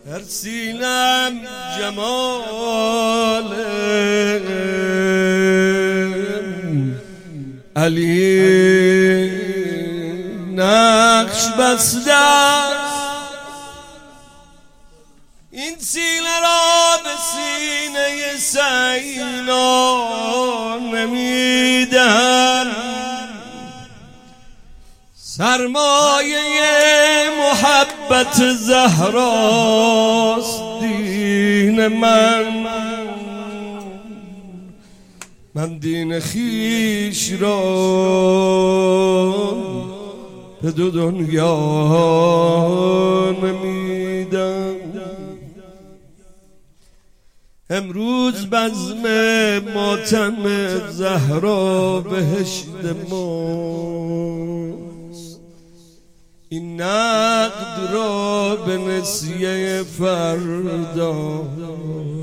در سینم جمال علی نقش بسته است. این سینه را به سینه سینا نمیدن. سرمایه محبت زهراست دین من دین خیش را به دو دنیا نمیدم. امروز بزم ماتم زهرا بهشت ماست. این نقد را به نسیه فردا